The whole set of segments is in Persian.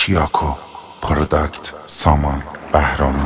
چیاکو پروداکت سامان بهرامی.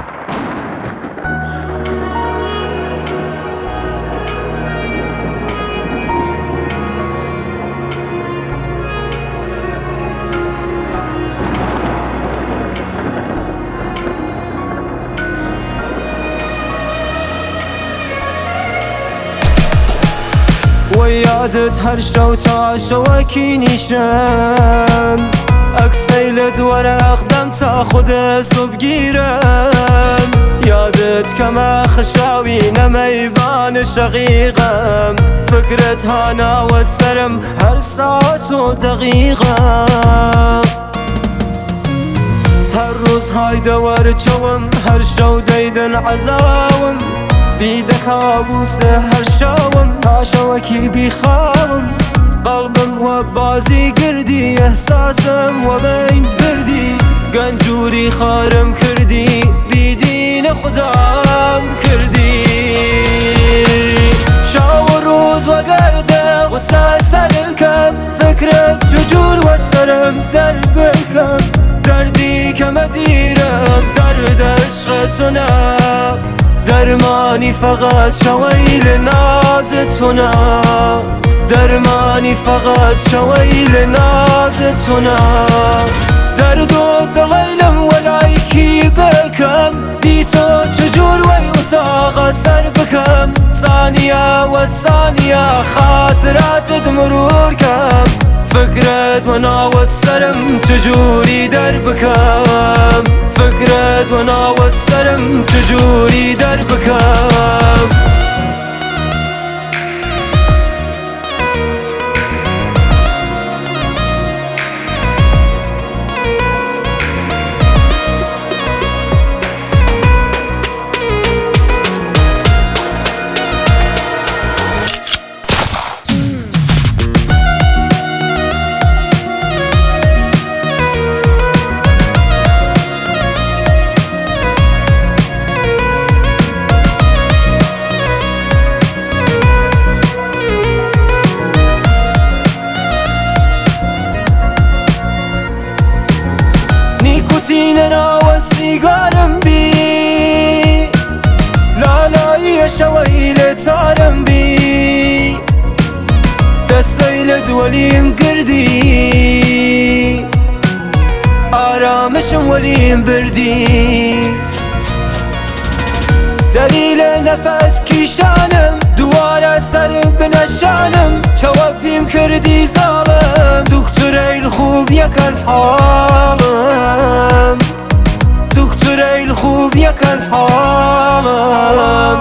ويادت هرشو تعشو وكينيشم اكسيلت ورا اخدم تاخد صب گیرم یادت كما خشاوي نما يبان شقيقم فكرت هانا والسرم هر ساعت و دقيقة هر روز هاي دور چوم هر شو ديدن عزاوم بيد كابوس هر شاوم هاشوكي بيخاوم قلبم وبازي قردي احساسم وبين بردي قنجوري خارم كردي بيدين خدام كردي شاور روز وقرده غصة سركم فكرك ججور والسرم دربكم دردي كمديرم درد عشق سنم درماني فقط شويل نازتنا درماني فقط شويل نازتنا درد الضليلم ولايكي بكم بيسو تجور ويوتاغ سر بكم ثانية والثانية خاطرات مرور كم فكرت وانا والسرم تجوري دربكم فكرت وانا والسرم تجوري دربكم نيكوتيننا والسيجارم بي لا لا يا شويل تارم بي دسيل دوليم قردي آرامشم وليم بردي دليل نفس كيشانم دوار سر بنشانم شوافيم كردي ظالم دكتوري الخوب يكن حالم دكتوري الخوب يكن حالم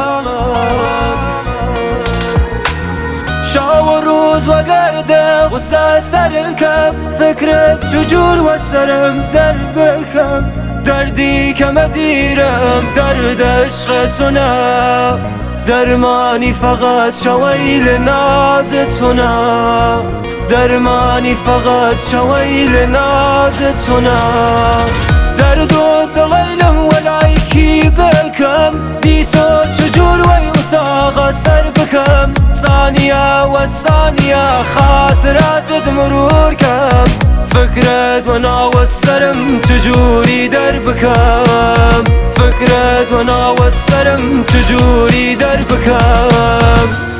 شاور روز وقرده غصة سركم فكرة ججور والسرم دربكم دردي كمديرم درد عشق سنم درماني فقط شويل نازتنا درماني فقط شويل نازتنا درد الضليلم ولايكي بكم بيسو تجور ويوتاغ سر بكم ثانية والثانية خاطرات مرور كم فكرت وانا والسرم تجوري دربكم فكرت وانا والسرم تجوري دربكم